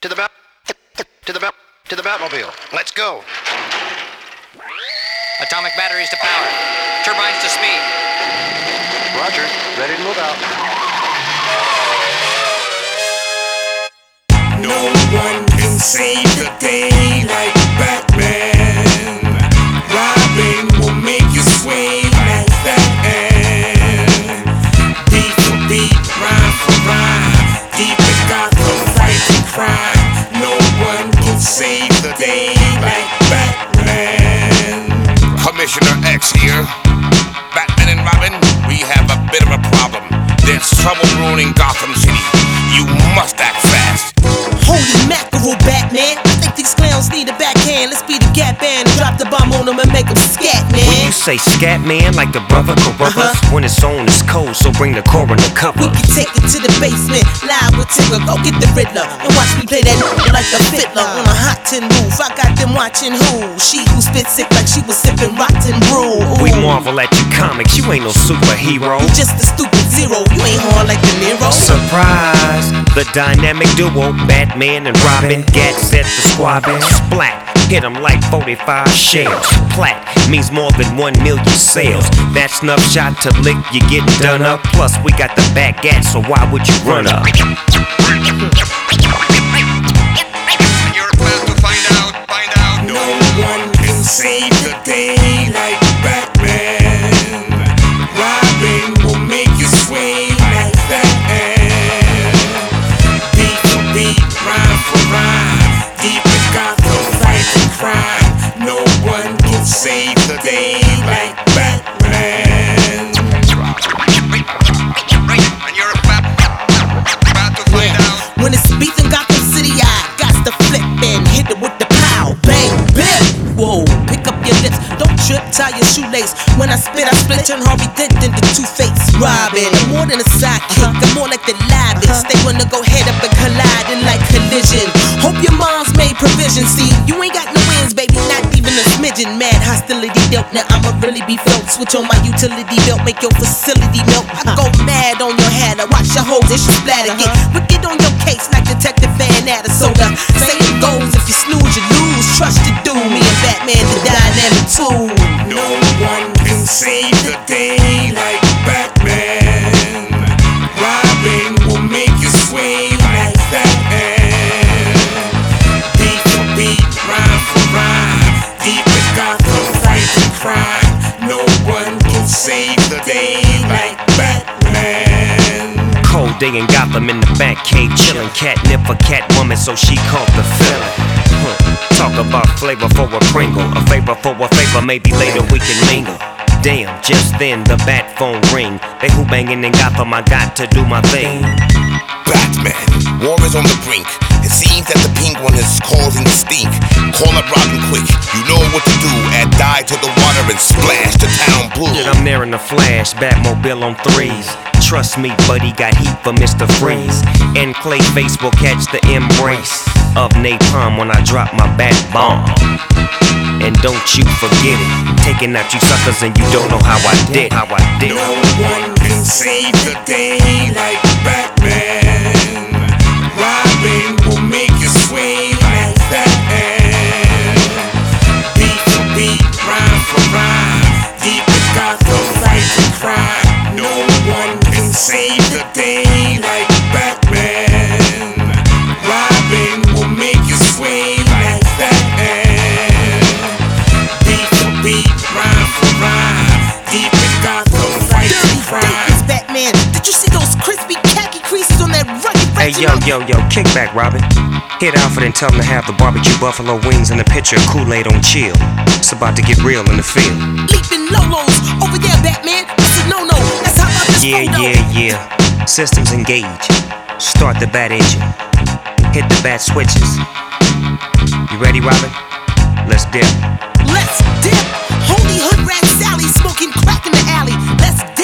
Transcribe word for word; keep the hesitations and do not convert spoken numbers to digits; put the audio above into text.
To the bat, to the bat, to the Batmobile. Let's go. Atomic batteries to power. Turbines to speed. Roger. Ready to move out. No one can save the day like Batman. Robin will make you sway like that. And beat for beat, rhyme for rhyme, deep in Gotham, fighting crime. No one can save the day like Batman. Commissioner X here. Batman and Robin, we have a bit of a problem. There's trouble ruining Gotham City. You must act fast. Holy mackerel, Batman. I think these clowns need a backhand. Let's be the Gap Band and drop the bomb on them and make them scat, man. When you say scat, man, like the brother Carruthers, Uh-huh. when it's on, it's cold, so bring the coroner cover. We can take it to the basement, live with Tigger. Go get the Riddler and watch me play that like a fiddler on a hot tin roof. I got them watching who? She who spit sick like she was sipping rotten brew. Ooh. We marvel at you comics, you ain't no superhero. You just a stupid zero, you ain't hard like De Niro. Surprise! The dynamic duo, Batman and Robin, Gat set the squad in. Splat, hit 'em like forty-five shells. Plat means more than one million sales. That's enough shot to lick, you getting done up. Plus, we got the back gat, so why would you run up? You're about to find out, find out. No one can save the day like Batman. Robin will make you sway like that. And beat for beat, rhyme for rhyme, deep in Gotham, fighting crime. No one can save the day like Batman. And you're about, about to find out. When it's beef in Gotham City, I got to flip and hit it with the pow, bang, bam. Whoa, pick up your lips, don't trip, tie your shoelace. When I spit, I split, turn Harvey Dent into Two-Face. Robin, I'm more than a sidekick, I'm more like the livest. They wanna go head up and colliding like collision. Hope your mom's made provision. See, you ain't got no wins, baby, not even a smidgen. Mad hostility dealt, now I'ma really be felt. Switch on my utility belt, make your facility melt. I go mad on your hat, I watch your hoes, it should splatter. Get wicked on your case like Detective Van Atta. Soda, say it goes, if you snooze, you lose. Trust you do, me and Batman, the dynamic too. No one can save the day like Batman. Robin will make you sway like that. And beat for beat, rhyme for rhyme, deep in Gotham, fighting crime. No one can save the day like Batman. Cold day in Gotham in the back cave, chillin', catnip for Catwoman, so she caught the feeling. Huh. Talk about flavor for a Pringle, a favor for a favor, maybe later we can mingle. Damn, just then the bat phone ring. They who bangin' in Gotham, I got to do my thing. Batman, war is on the brink. It seems that the penguin is causing the stink. Call up Robin quick, you know what to do. Add dye to the water and splash the town blue. Shit, I'm there in the flash, Batmobile on threes. Trust me, buddy, got heat for Mister Freeze. And Clayface will catch the embrace of napalm when I drop my bat bomb. And don't you forget it, taking out you suckers and you don't know how I did, how I did. No one can save the day like Batman. Robin will make you sway like that. And beat for beat, rhyme for rhyme, deep in Gotham, fighting crime. No one can save the day like Batman. Robin will make you sway like that. And beat for beat, rhyme for rhyme, deep in Gotham, fighting crime. It's Batman. Did you see those crispy khaki creases on that rugged Hey yo, yo, yo, kick back, Robin. Hit Alfred and tell him to have the barbecue buffalo wings and a pitcher of Kool-Aid on chill. It's about to get real in the field. Leaping Lolos over there, Batman. That's a no-no. That's how about this Yeah, photo? yeah, yeah. Systems engaged. Start the bat engine. Hit the bat switches. You ready, Robin? Let's dip. Let's dip. Holy hood rat Sally smoking crack in the alley. Let's dip.